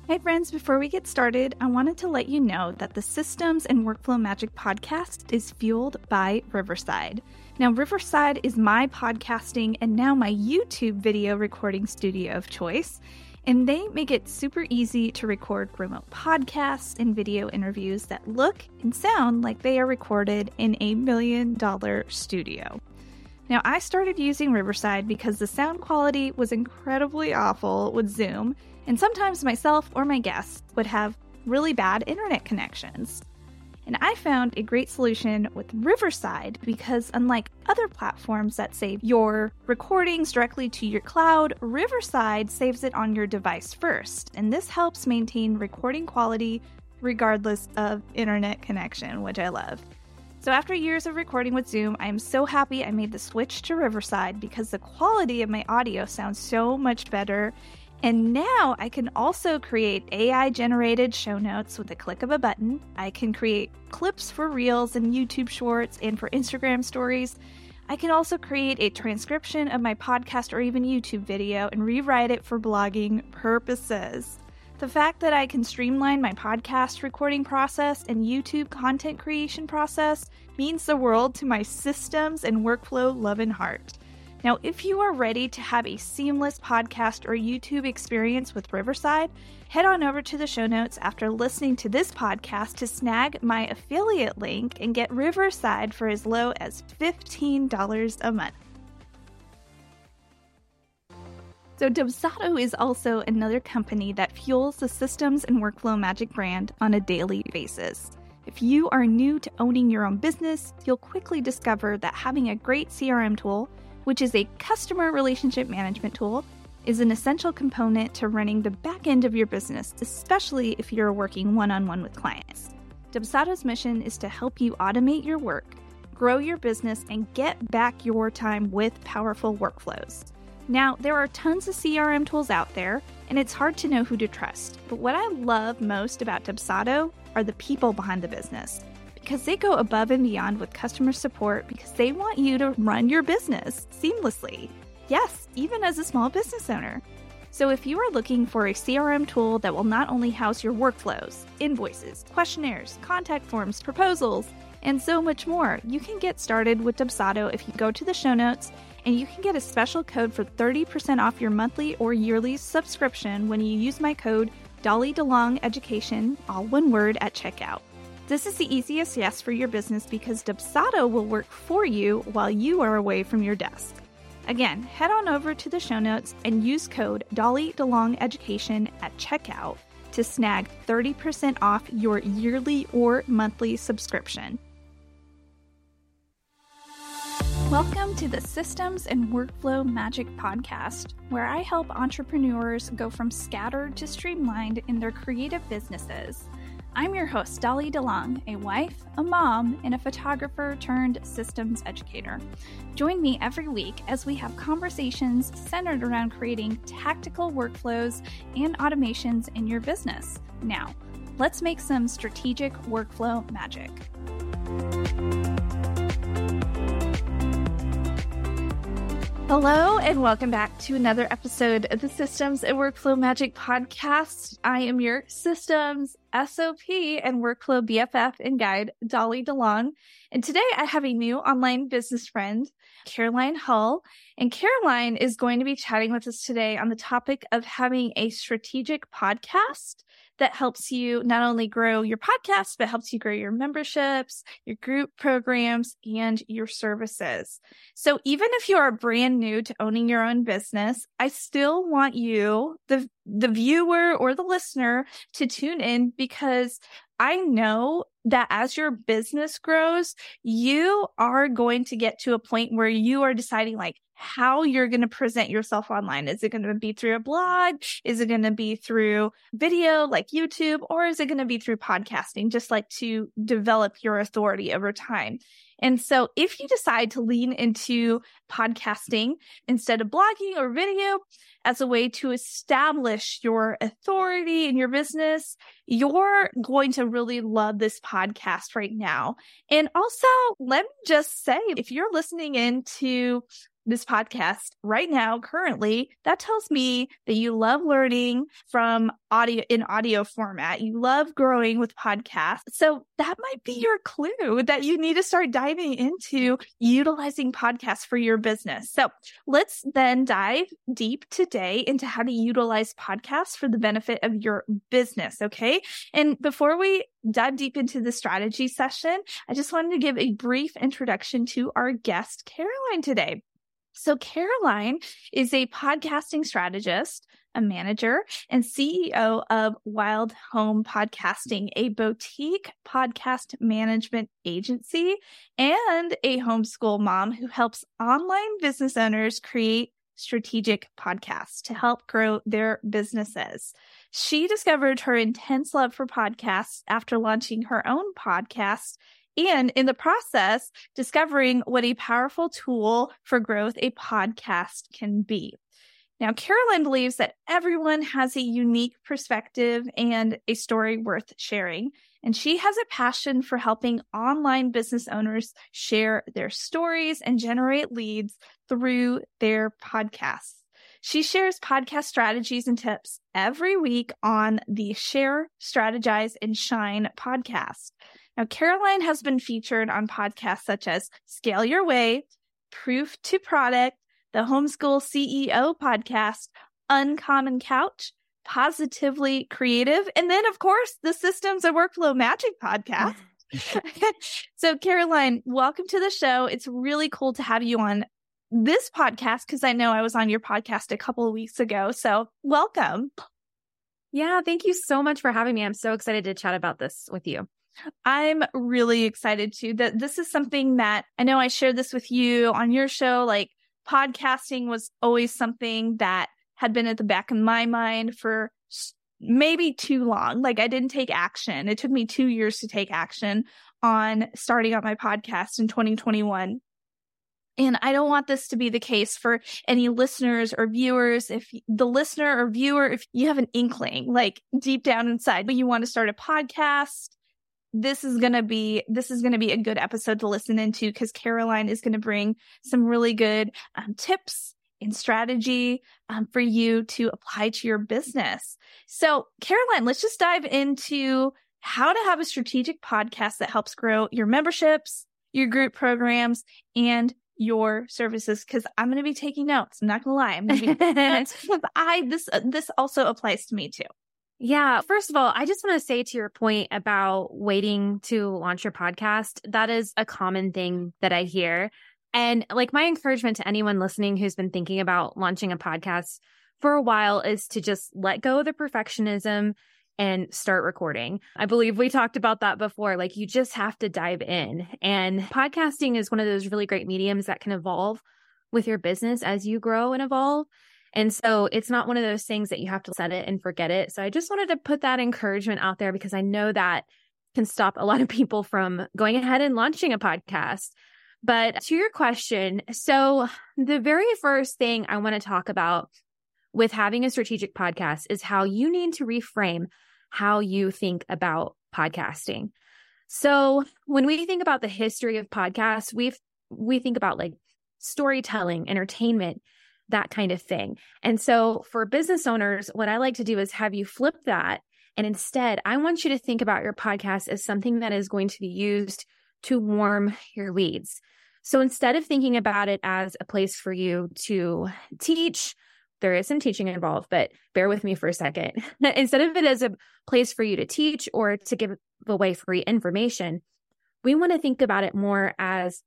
Hey friends, before we get started, I wanted to let you know that the Systems and Workflow Magic podcast is fueled by Riverside. Now, Riverside is my podcasting and now my YouTube video recording studio of choice, and they make it super easy to record remote podcasts and video interviews that look and sound like they are recorded in a $1 million studio. Now, I started using Riverside because the sound quality was incredibly awful with Zoom, and sometimes myself or my guests would have really bad internet connections. And I found a great solution with Riverside because unlike other platforms that save your recordings directly to your cloud, Riverside saves it on your device first. And this helps maintain recording quality regardless of internet connection, which I love. So after years of recording with Zoom, I am so happy I made the switch to Riverside because the quality of my audio sounds so much better. And now I can also create AI-generated show notes with a click of a button. I can create clips for Reels and YouTube Shorts and for Instagram Stories. I can also create a transcription of my podcast or even YouTube video and rewrite it for blogging purposes. The fact that I can streamline my podcast recording process and YouTube content creation process means the world to my systems and workflow love and heart. Now, if you are ready to have a seamless podcast or YouTube experience with Riverside, head on over to the show notes after listening to this podcast to snag my affiliate link and get Riverside for as low as $15 a month. So Dubsado is also another company that fuels the Systems and Workflow Magic brand on a daily basis. If you are new to owning your own business, you'll quickly discover that having a great CRM tool, which is a customer relationship management tool, is an essential component to running the back end of your business, especially if you're working one-on-one with clients. Dubsado's mission is to help you automate your work, grow your business, and get back your time with powerful workflows. Now, there are tons of CRM tools out there, and it's hard to know who to trust. But what I love most about Dubsado are the people behind the business, because they go above and beyond with customer support because they want you to run your business seamlessly. Yes, even as a small business owner. So if you are looking for a CRM tool that will not only house your workflows, invoices, questionnaires, contact forms, proposals, and so much more, you can get started with Dubsado if you go to the show notes, and you can get a special code for 30% off your monthly or yearly subscription when you use my code DollyDeLongEducation, all one word, at checkout. This is the easiest yes for your business because Dubsado will work for you while you are away from your desk. Again, head on over to the show notes and use code DollyDeLongEducation at checkout to snag 30% off your yearly or monthly subscription. Welcome to the Systems and Workflow Magic podcast, where I help entrepreneurs go from scattered to streamlined in their creative businesses. I'm your host, Dolly DeLong, a wife, a mom, and a photographer turned systems educator. Join me every week as we have conversations centered around creating tactical workflows and automations in your business. Now, let's make some strategic workflow magic. Hello, and welcome back to another episode of the Systems and Workflow Magic podcast. I am your systems, SOP, and workflow BFF and guide, Dolly DeLong. And today I have a new online business friend, Caroline Hull. And Caroline is going to be chatting with us today on the topic of having a strategic podcast that helps you not only grow your podcast, but helps you grow your memberships, your group programs, and your services. So even if you are brand new to owning your own business, I still want you, the viewer or the listener, to tune in because I know that as your business grows, you are going to get to a point where you are deciding like how you're going to present yourself online. Is it going to be through a blog? Is it going to be through video like YouTube? Or is it going to be through podcasting, just like to develop your authority over time? And so if you decide to lean into podcasting instead of blogging or video as a way to establish your authority in your business, you're going to really love this podcast right now. And also, let me just say, if you're listening into this podcast right now, currently, that tells me that you love learning from audio in audio format. You love growing with podcasts. So that might be your clue that you need to start diving into utilizing podcasts for your business. So let's then dive deep today into how to utilize podcasts for the benefit of your business. Okay. And before we dive deep into the strategy session, I just wanted to give a brief introduction to our guest, Caroline, today. So Caroline is a podcasting strategist, a manager, and CEO of Wild Home Podcasting, a boutique podcast management agency, and a homeschool mom who helps online business owners create strategic podcasts to help grow their businesses. She discovered her intense love for podcasts after launching her own podcast, and in the process, discovering what a powerful tool for growth a podcast can be. Now, Caroline believes that everyone has a unique perspective and a story worth sharing, and she has a passion for helping online business owners share their stories and generate leads through their podcasts. She shares podcast strategies and tips every week on the Share, Strategize, and Shine podcast. Now, Caroline has been featured on podcasts such as Scale Your Way, Proof to Product, the Homeschool CEO podcast, Uncommon Couch, Positively Creative, and then, of course, the Systems and Workflow Magic podcast. So, Caroline, welcome to the show. It's really cool to have you on this podcast because I know I was on your podcast a couple of weeks ago. So, welcome. Yeah, thank you so much for having me. I'm so excited to chat about this with you. I'm really excited too. That this is something that I know I shared this with you on your show. Like, podcasting was always something that had been at the back of my mind for maybe too long. Like, I didn't take action. It took me 2 years to take action on starting up my podcast in 2021. And I don't want this to be the case for any listeners or viewers. If the listener or viewer, if you have an inkling, like deep down inside, but you want to start a podcast, this is going to be a good episode to listen into because Caroline is going to bring some really good tips and strategy for you to apply to your business. So, Caroline, let's just dive into how to have a strategic podcast that helps grow your memberships, your group programs, and your services, because I'm going to be taking notes. I'm not going to lie. I'm going to be taking notes. This also applies to me too. Yeah. First of all, I just want to say to your point about waiting to launch your podcast, that is a common thing that I hear. And like, my encouragement to anyone listening who's been thinking about launching a podcast for a while is to just let go of the perfectionism and start recording. I believe we talked about that before. Like, you just have to dive in. And podcasting is one of those really great mediums that can evolve with your business as you grow and evolve. And so it's not one of those things that you have to set it and forget it. So I just wanted to put that encouragement out there because I know that can stop a lot of people from going ahead and launching a podcast. But to your question, so the very first thing I want to talk about with having a strategic podcast is how you need to reframe how you think about podcasting. So when we think about the history of podcasts, we think about like storytelling, entertainment, that kind of thing. And so for business owners, what I like to do is have you flip that. And instead, I want you to think about your podcast as something that is going to be used to warm your leads. So instead of thinking about it as a place for you to teach, there is some teaching involved, but bear with me for a second. Instead of it as a place for you to teach or to give away free information, we want to think about it more as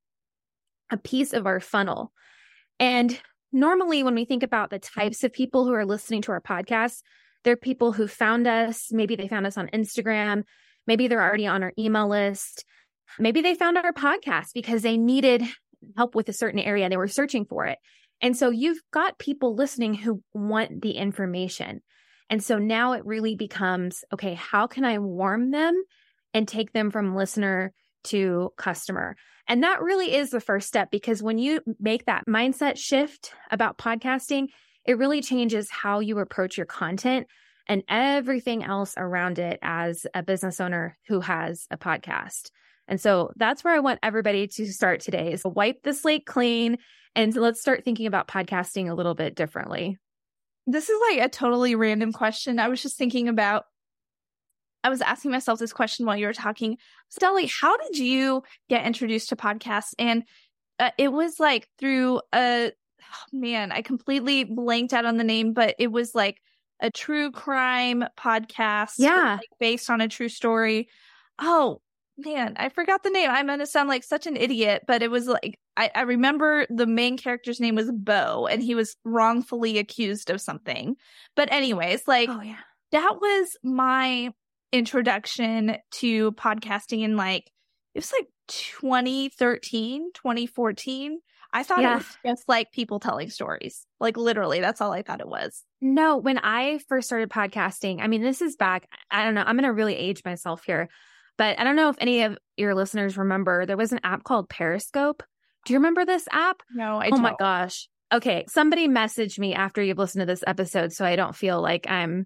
a piece of our funnel. And normally when we think about the types of people who are listening to our podcasts, they're people who found us. Maybe they found us on Instagram. Maybe they're already on our email list. Maybe they found our podcast because they needed help with a certain area. They were searching for it. And so you've got people listening who want the information. And so now it really becomes, okay, how can I warm them and take them from listener to customer? And that really is the first step, because when you make that mindset shift about podcasting, it really changes how you approach your content and everything else around it as a business owner who has a podcast. And so that's where I want everybody to start today, is wipe the slate clean And so let's start thinking about podcasting a little bit differently. This is like a totally random question. I was just thinking about, I was asking myself this question while you were talking. Stelly, how did you get introduced to podcasts? And it was like through I completely blanked out on the name, but it was like a true crime podcast. Yeah. Like based on a true story. Oh, man, I forgot the name. I'm going to sound like such an idiot, but it was like, I remember the main character's name was Bo, and he was wrongfully accused of something. But anyways, like, that was my introduction to podcasting in like, it was like 2013, 2014. I thought it was just like people telling stories. Like literally, that's all I thought it was. No, when I first started podcasting, I mean, this is back, I don't know, I'm going to really age myself here, but I don't know if any of your listeners remember, there was an app called Periscope. Do you remember this app? No, I don't. Oh my gosh. Okay. Somebody message me after you've listened to this episode so I don't feel like I'm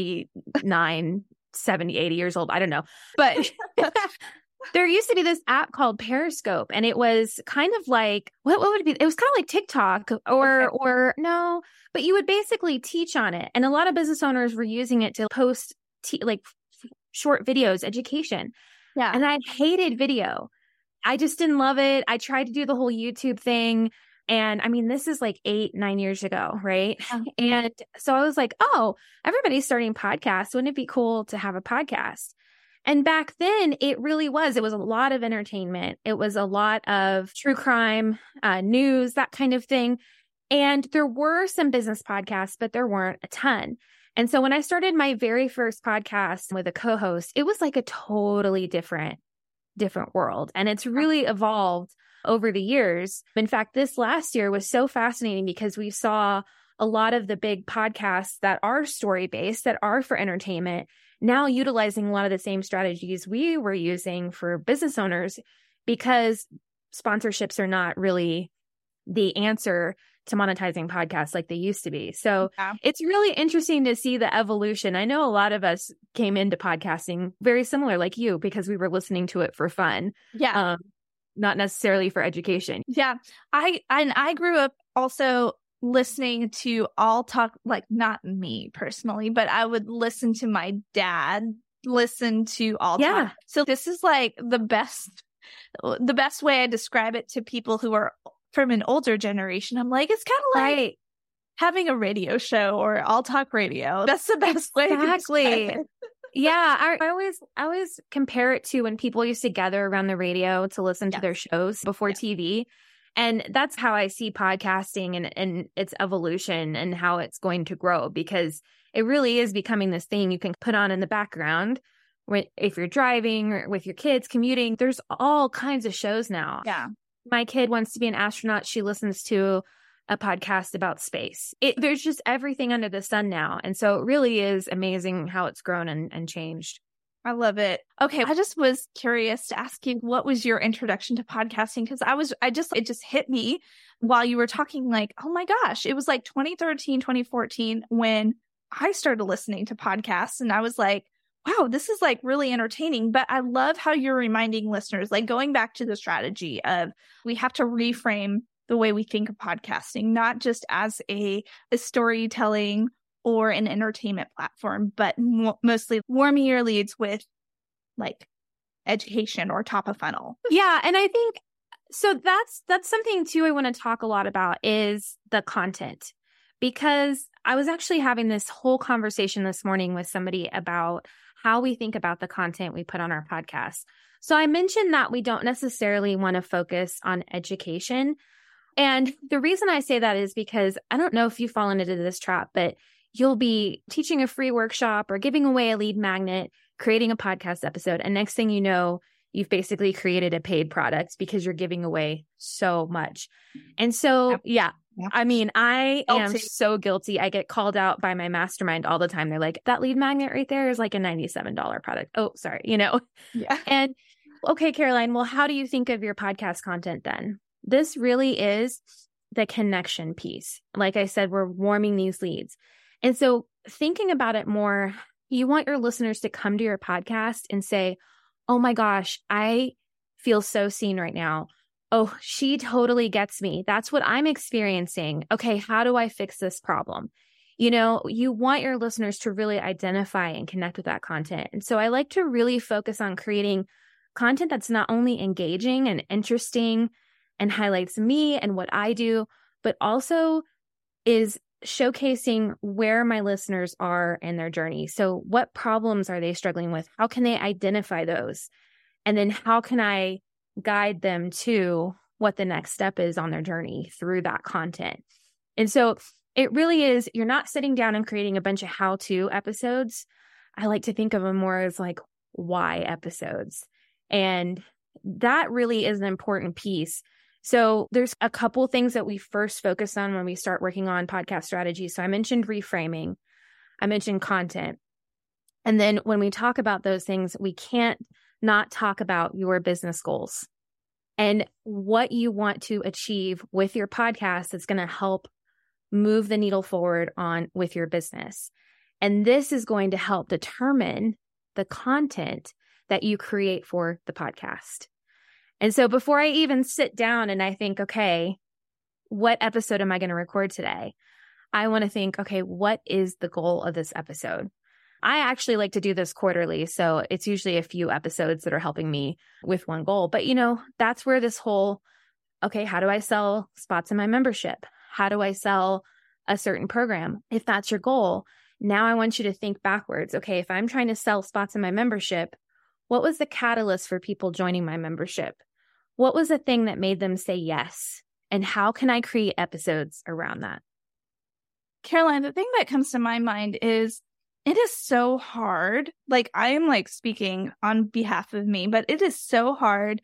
59, 70, 80 years old. I don't know. But there used to be this app called Periscope, and it was kind of like, what would it be? It was kind of like TikTok or no, but you would basically teach on it. And a lot of business owners were using it to post like short videos, education. Yeah. And I hated video. I just didn't love it. I tried to do the whole YouTube thing. And I mean, this is like 8-9 years ago, right? And so I was like, oh, everybody's starting podcasts. Wouldn't it be cool to have a podcast? And back then it really was. It was a lot of entertainment. It was a lot of true crime, news, that kind of thing. And there were some business podcasts, but there weren't a ton. And so when I started my very first podcast with a co-host, it was like a totally different world. And it's really evolved over the years. In fact, this last year was so fascinating because we saw a lot of the big podcasts that are story-based, that are for entertainment, now utilizing a lot of the same strategies we were using for business owners, because sponsorships are not really the answer to monetizing podcasts like they used to be. So It's really interesting to see the evolution. I know a lot of us came into podcasting very similar like you, because we were listening to it for fun. Yeah. Not necessarily for education. Yeah. I grew up also listening to All Talk, like not me personally, but I would listen to my dad listen to All Talk. So this is like the best way I describe it to people who are from an older generation. I'm like, it's kind of like having a radio show or All Talk Radio. That's the best way to describe it. Yeah. I always compare it to when people used to gather around the radio to listen to their shows before TV. And that's how I see podcasting and its evolution and how it's going to grow, because it really is becoming this thing you can put on in the background if you're driving or with your kids commuting. There's all kinds of shows now. Yeah. My kid wants to be an astronaut. She listens to a podcast about space. There's just everything under the sun now. And so it really is amazing how it's grown and changed. I love it. Okay. I just was curious to ask you, what was your introduction to podcasting? Because it just hit me while you were talking, like, oh my gosh, it was like 2013, 2014 when I started listening to podcasts, and I was like, wow, this is like really entertaining. But I love how you're reminding listeners, like going back to the strategy of we have to reframe the way we think of podcasting, not just as a storytelling or an entertainment platform, but mostly warming your leads with like education or top of funnel. Yeah. And I think, so that's something too I want to talk a lot about is the content, because I was actually having this whole conversation this morning with somebody about how we think about the content we put on our podcast. So I mentioned that we don't necessarily want to focus on education. And the reason I say that is because I don't know if you've fallen into this trap, but you'll be teaching a free workshop or giving away a lead magnet, creating a podcast episode. And next thing you know, you've basically created a paid product because you're giving away so much. And so, I mean, I am so guilty. I get called out by my mastermind all the time. They're like, that lead magnet right there is like a $97 product. Oh, sorry. Yeah. And okay, Caroline, well, how do you think of your podcast content then? This really is the connection piece. Like I said, we're warming these leads. And so thinking about it more, you want your listeners to come to your podcast and say, oh my gosh, I feel so seen right now. oh, she totally gets me. That's what I'm experiencing. Okay, how do I fix this problem? You know, you want your listeners to really identify and connect with that content. And so I like to really focus on creating content that's not only engaging and interesting and highlights me and what I do, but also is showcasing where my listeners are in their journey. So what problems are they struggling with? How can they identify those? And then how can I guide them to what the next step is on their journey through that content? And so it really is, you're not sitting down and creating a bunch of how-to episodes. I like to think of them more as like why episodes. And that really is an important piece. So there's a couple things that we first focus on when we start working on podcast strategy. So I mentioned reframing, I mentioned content. And then when we talk about those things, we can't not talk about your business goals and what you want to achieve with your podcast that's going to help move the needle forward on with your business. And this is going to help determine the content that you create for the podcast. And so before I even sit down and I think, okay, what episode am I going to record today? I want to think, okay, what is the goal of this episode? I actually like to do this quarterly. So it's usually a few episodes that are helping me with one goal. But, you know, that's where this whole, okay, how do I sell spots in my membership? How do I sell a certain program? If that's your goal, now I want you to think backwards. Okay, if I'm trying to sell spots in my membership, what was the catalyst for people joining my membership? What was the thing that made them say yes? And how can I create episodes around that? Caroline, the thing that comes to my mind is it is so hard. Like, I am like speaking on behalf of me, but it is so hard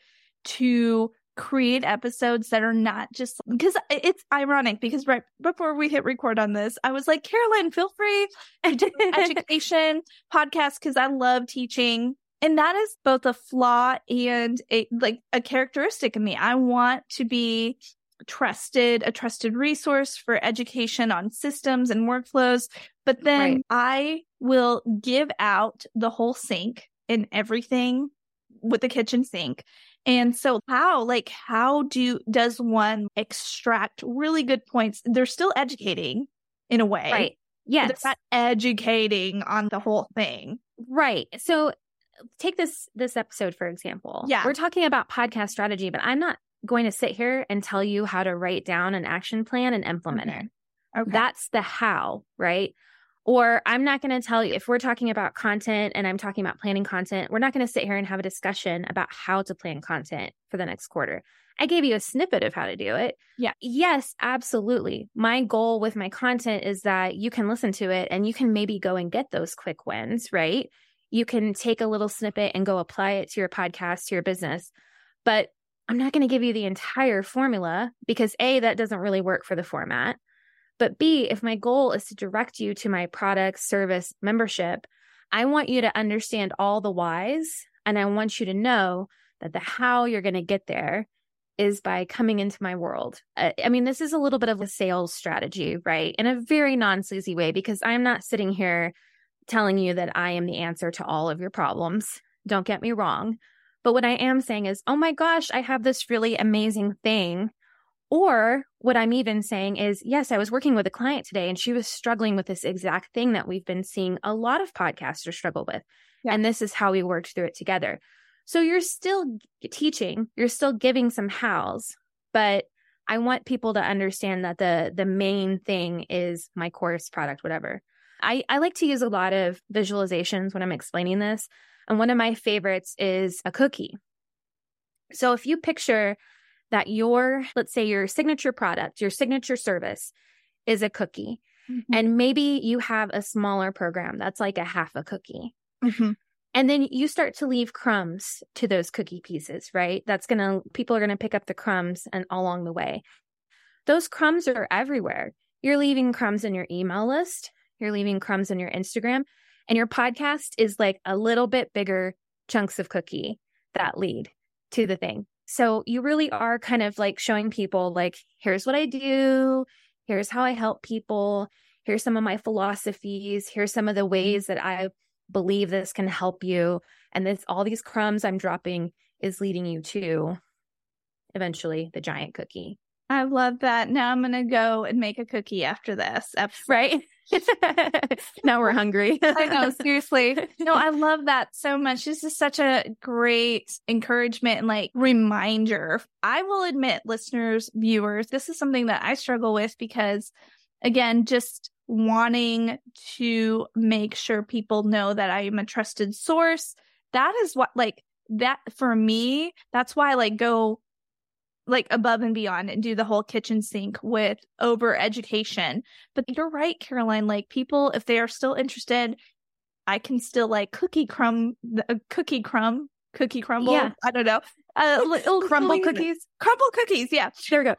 to create episodes that are not just because it's ironic because right before we hit record on this, I was like, Caroline, feel free to do an education podcast because I love teaching. And that is both a flaw and a characteristic of me. I want to be a trusted resource for education on systems and workflows. But then I will give out the whole sink and everything with the kitchen sink. And so how does one extract really good points? They're still educating in a way. Right. Yes. They're not educating on the whole thing. Right. So take this episode, for example. Yeah. We're talking about podcast strategy, but I'm not going to sit here and tell you how to write down an action plan and implement it. Okay. That's the how, right? Or I'm not going to tell you, if we're talking about content and I'm talking about planning content, we're not going to sit here and have a discussion about how to plan content for the next quarter. I gave you a snippet of how to do it. Yeah. Yes, absolutely. My goal with my content is that you can listen to it and you can maybe go and get those quick wins, right? You can take a little snippet and go apply it to your podcast, to your business. But I'm not going to give you the entire formula because A, that doesn't really work for the format. But B, if my goal is to direct you to my product, service, membership, I want you to understand all the whys. And I want you to know that the how you're going to get there is by coming into my world. I mean, this is a little bit of a sales strategy, right? In a very non-sleazy way, because I'm not sitting here telling you that I am the answer to all of your problems. Don't get me wrong. But what I am saying is, oh my gosh, I have this really amazing thing. Or what I'm even saying is, yes, I was working with a client today and she was struggling with this exact thing that we've been seeing a lot of podcasters struggle with. Yeah. And this is how we worked through it together. So you're still teaching, you're still giving some hows, but I want people to understand that the main thing is my course, product, whatever. I like to use a lot of visualizations when I'm explaining this. And one of my favorites is a cookie. So if you picture that let's say your signature product, your signature service is a cookie. Mm-hmm. And maybe you have a smaller program that's like a half a cookie. Mm-hmm. And then you start to leave crumbs to those cookie pieces, right? People are going to pick up the crumbs and along the way. Those crumbs are everywhere. You're leaving crumbs in your email list. You're leaving crumbs in your Instagram. And your podcast is like a little bit bigger chunks of cookie that lead to the thing. So you really are kind of like showing people like, here's what I do. Here's how I help people. Here's some of my philosophies. Here's some of the ways that I believe this can help you. And all these crumbs I'm dropping is leading you to eventually the giant cookie. I love that. Now I'm going to go and make a cookie after this episode. Right? Now we're hungry. I know, seriously. No, I love that so much. This is such a great encouragement and like reminder. I will admit, listeners, viewers, this is something that I struggle with because, again, just wanting to make sure people know that I am a trusted source. That is what, like, that for me, that's why I like go like above and beyond and do the whole kitchen sink with over education. But you're right, Caroline, like people, if they are still interested, I can still like cookie crumble. Yeah. I don't know. Crumble cookies. Crumble cookies. Yeah. There we go.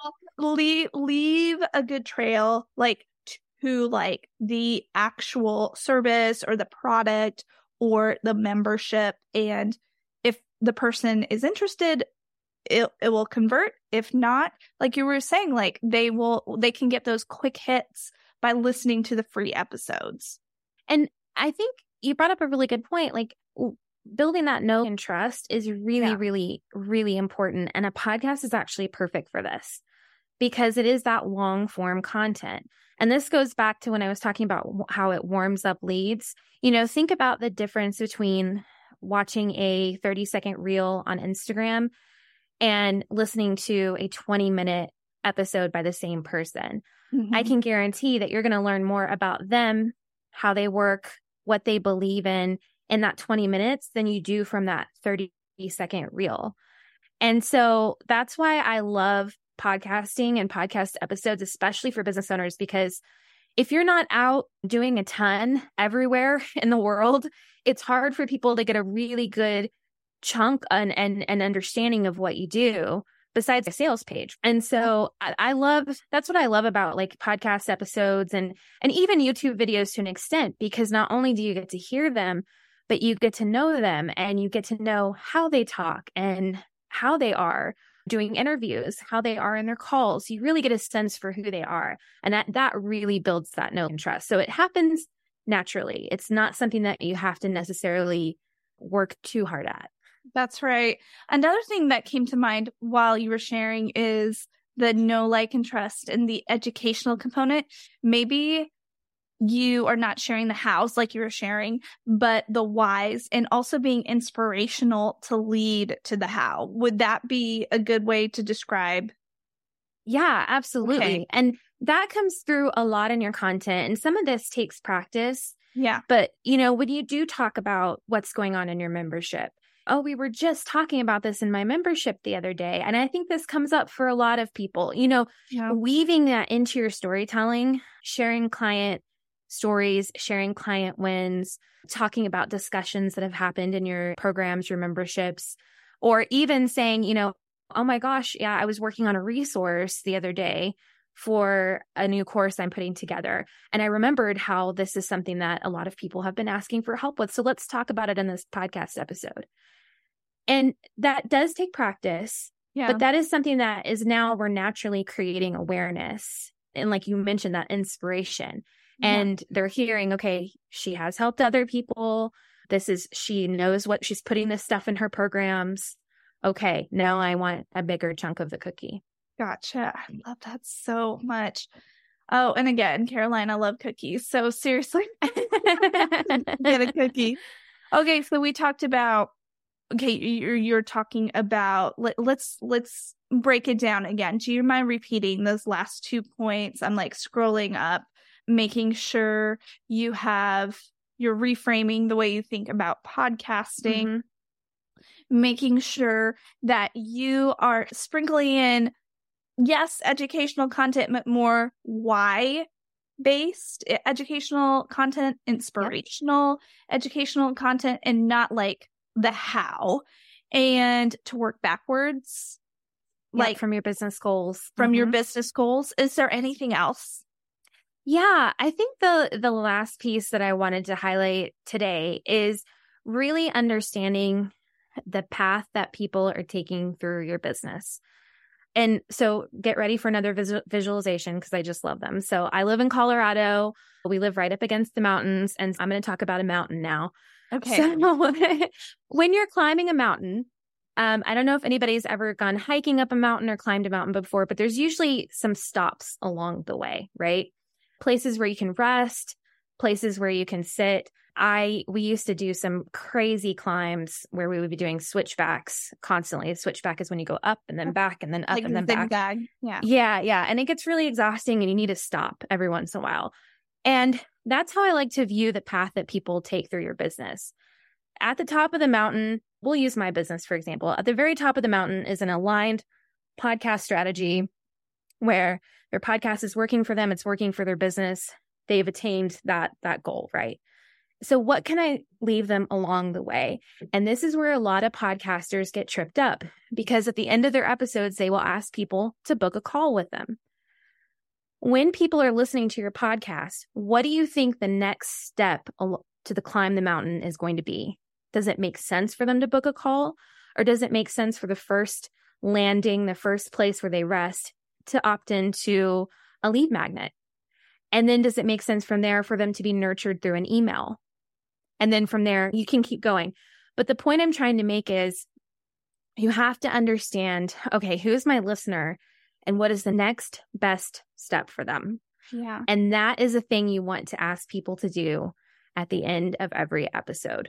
Leave a good trail, like to like the actual service or the product or the membership. And if the person is interested, it will convert. If not, like you were saying, like they can get those quick hits by listening to the free episodes. And I think you brought up a really good point. Like building that know and trust is really, really, really important. And a podcast is actually perfect for this because it is that long form content. And this goes back to when I was talking about how it warms up leads. You know, think about the difference between watching a 30-second reel on Instagram and listening to a 20-minute episode by the same person. Mm-hmm. I can guarantee that you're going to learn more about them, how they work, what they believe in that 20 minutes than you do from that 30-second reel. And so that's why I love podcasting and podcast episodes, especially for business owners, because if you're not out doing a ton everywhere in the world, it's hard for people to get a really good chunk and understanding of what you do besides a sales page. And so that's what I love about like podcast episodes and even YouTube videos to an extent, because not only do you get to hear them, but you get to know them and you get to know how they talk and how they are doing interviews, how they are in their calls. You really get a sense for who they are. And that really builds that know and trust. So it happens naturally. It's not something that you have to necessarily work too hard at. That's right. Another thing that came to mind while you were sharing is the know, like, and trust and the educational component. Maybe you are not sharing the hows like you were sharing, but the whys, and also being inspirational to lead to the how. Would that be a good way to describe? Yeah, absolutely. Okay. And that comes through a lot in your content. And some of this takes practice. Yeah. But, you know, when you do talk about what's going on in your membership, oh, we were just talking about this in my membership the other day. And I think this comes up for a lot of people, you know, weaving that into your storytelling, sharing client stories, sharing client wins, talking about discussions that have happened in your programs, your memberships, or even saying, you know, oh my gosh, yeah, I was working on a resource the other day for a new course I'm putting together. And I remembered how this is something that a lot of people have been asking for help with. So let's talk about it in this podcast episode. And that does take practice, but that is something that is now we're naturally creating awareness. And like you mentioned, that inspiration. And they're hearing, okay, she has helped other people. She knows what she's putting this stuff in her programs. Okay, now I want a bigger chunk of the cookie. Gotcha. I love that so much. Oh, and again, Caroline, I love cookies. So seriously, get a cookie. Okay, so we talked about, you're talking about, let's break it down again. Do you mind repeating those last 2 points? I'm like scrolling up, making sure you're reframing the way you think about podcasting, making sure that you are sprinkling in, yes, educational content, but more why-based educational content, inspirational educational content, and not like the how, and to work backwards. Like from your business goals. Your business goals. Is there anything else? Yeah, I think the last piece that I wanted to highlight today is really understanding the path that people are taking through your business. And so get ready for another visualization because I just love them. So I live in Colorado. We live right up against the mountains, and I'm going to talk about a mountain now. Okay. So when you're climbing a mountain, I don't know if anybody's ever gone hiking up a mountain or climbed a mountain before, but there's usually some stops along the way, right? Places where you can rest, places where you can sit. We used to do some crazy climbs where we would be doing switchbacks constantly. A switchback is when you go up and then back and then up and then back. Zigzag. Yeah. Yeah. And it gets really exhausting and you need to stop every once in a while. And that's how I like to view the path that people take through your business. At the top of the mountain, we'll use my business, for example. At the very top of the mountain is an aligned podcast strategy where their podcast is working for them. It's working for their business. They've attained that goal, right? So what can I leave them along the way? And this is where a lot of podcasters get tripped up, because at the end of their episodes, they will ask people to book a call with them. When people are listening to your podcast, what do you think the next step to the climb the mountain is going to be? Does it make sense for them to book a call? Or does it make sense for the first landing, the first place where they rest, to opt into a lead magnet? And then does it make sense from there for them to be nurtured through an email? And then from there, you can keep going. But the point I'm trying to make is you have to understand, okay, who's my listener and what is the next best step for them? Yeah. And that is a thing you want to ask people to do at the end of every episode.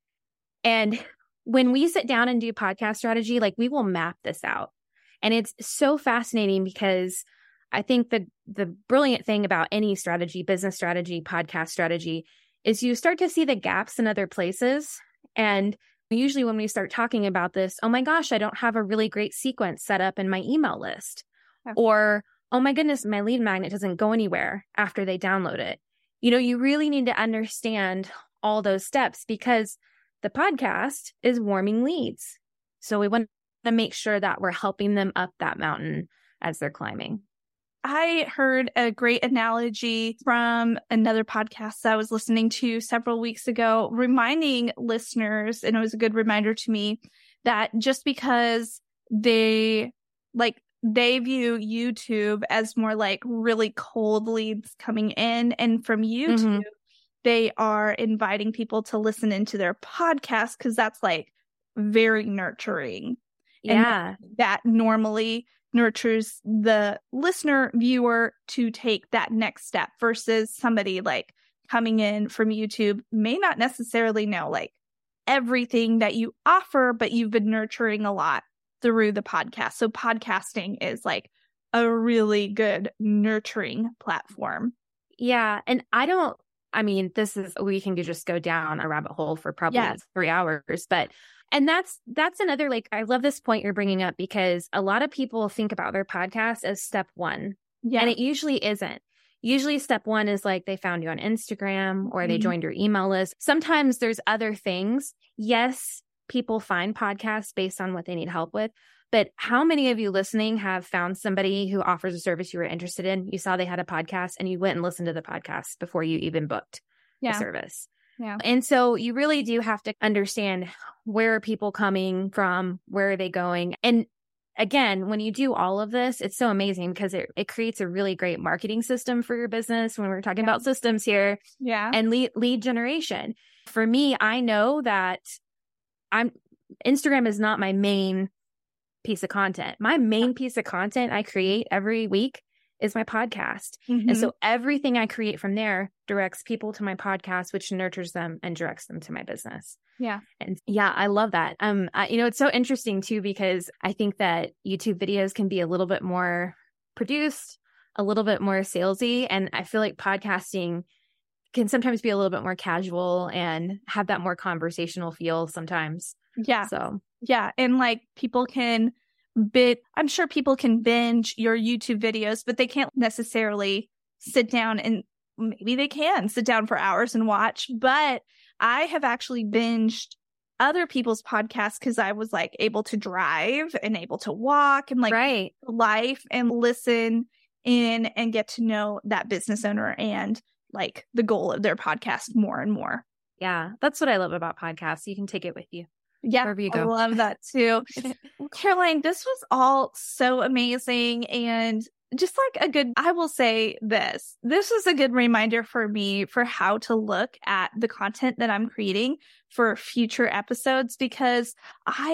And when we sit down and do podcast strategy, like, we will map this out. And it's so fascinating because I think the brilliant thing about any strategy, business strategy, podcast strategy, is you start to see the gaps in other places. And usually when we start talking about this, oh my gosh, I don't have a really great sequence set up in my email list. Yeah. Or, oh my goodness, my lead magnet doesn't go anywhere after they download it. You really need to understand all those steps, because the podcast is warming leads. So we want to make sure that we're helping them up that mountain as they're climbing. I heard a great analogy from another podcast that I was listening to several weeks ago, reminding listeners, and it was a good reminder to me, that just because they view YouTube as more like really cold leads coming in, and from YouTube, they are inviting people to listen into their podcast because that's like very nurturing. Yeah. And that normally nurtures the listener viewer to take that next step, versus somebody like coming in from YouTube may not necessarily know like everything that you offer, but you've been nurturing a lot through the podcast. So podcasting is like a really good nurturing platform. Yeah. And we can just go down a rabbit hole for probably 3 hours, and that's another, like, I love this point you're bringing up, because a lot of people think about their podcast as step one. Yeah. And it usually isn't. Usually step one is like they found you on Instagram or they joined your email list. Sometimes there's other things. Yes, people find podcasts based on what they need help with. But how many of you listening have found somebody who offers a service you were interested in? You saw they had a podcast and you went and listened to the podcast before you even booked the service. Yeah. And so you really do have to understand, where are people coming from? Where are they going? And again, when you do all of this, it's so amazing because it creates a really great marketing system for your business, when we're talking about systems here. Yeah. And lead generation. For me, I know that Instagram is not my main piece of content. My main piece of content I create every week is my podcast. And so everything I create from there directs people to my podcast, which nurtures them and directs them to my business. Yeah. And I love that. It's so interesting too, because I think that YouTube videos can be a little bit more produced, a little bit more salesy. And I feel like podcasting can sometimes be a little bit more casual and have that more conversational feel sometimes. Yeah. So, yeah. And like I'm sure people can binge your YouTube videos, but they can't necessarily sit down, and maybe they can sit down for hours and watch. But I have actually binged other people's podcasts because I was like able to drive and able to walk and like life and listen in and get to know that business owner and like the goal of their podcast more and more. Yeah. That's what I love about podcasts. You can take it with you. Yeah, wherever you go. I love that too. Caroline, this was all so amazing, and just like I will say this was a good reminder for me for how to look at the content that I'm creating for future episodes, because I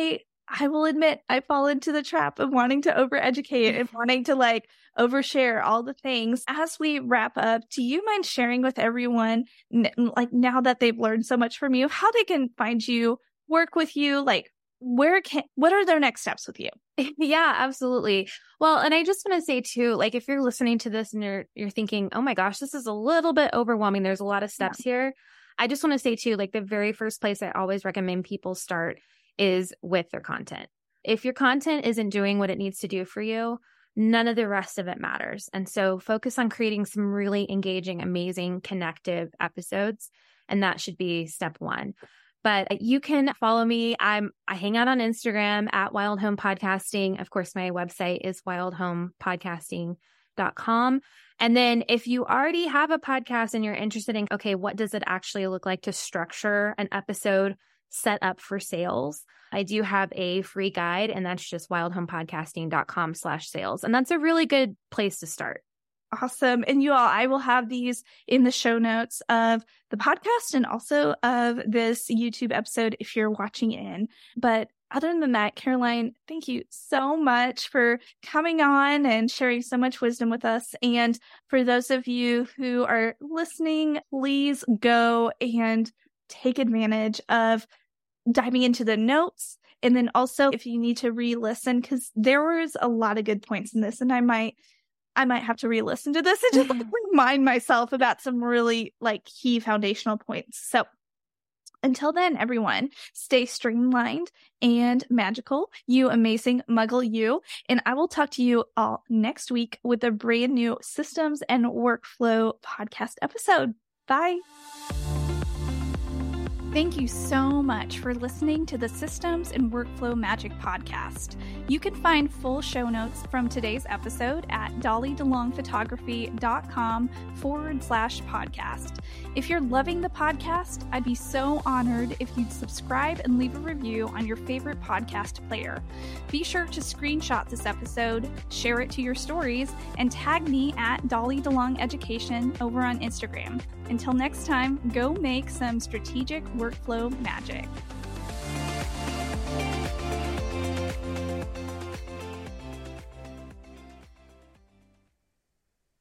I will admit I fall into the trap of wanting to overeducate and wanting to like overshare all the things. As we wrap up, do you mind sharing with everyone, like now that they've learned so much from you, how they can find you, work with you, like what are their next steps with you? Yeah, absolutely. Well, and I just want to say too, like if you're listening to this and you're thinking, oh my gosh, this is a little bit overwhelming. There's a lot of steps here. I just want to say too, like the very first place I always recommend people start is with their content. If your content isn't doing what it needs to do for you, none of the rest of it matters. And so focus on creating some really engaging, amazing, connective episodes. And that should be step one. But you can follow me. I hang out on Instagram at Wild Home Podcasting. Of course, my website is wildhomepodcasting.com. And then if you already have a podcast and you're interested in, okay, what does it actually look like to structure an episode set up for sales? I do have a free guide, and that's just wildhomepodcasting.com/sales. And that's a really good place to start. Awesome. And you all, I will have these in the show notes of the podcast and also of this YouTube episode if you're watching in. But other than that, Caroline, thank you so much for coming on and sharing so much wisdom with us. And for those of you who are listening, please go and take advantage of diving into the notes. And then also if you need to re-listen, because there was a lot of good points in this, and I might have to re-listen to this and just remind myself about some really like key foundational points. So until then, everyone, stay streamlined and magical, you amazing muggle you. And I will talk to you all next week with a brand new systems and workflow podcast episode. Bye. Thank you so much for listening to the Systems and Workflow Magic podcast. You can find full show notes from today's episode at dollydelongphotography.com/podcast. If you're loving the podcast, I'd be so honored if you'd subscribe and leave a review on your favorite podcast player. Be sure to screenshot this episode, share it to your stories, and tag me at Dolly DeLong Education over on Instagram. Until next time, go make some strategic workflow magic.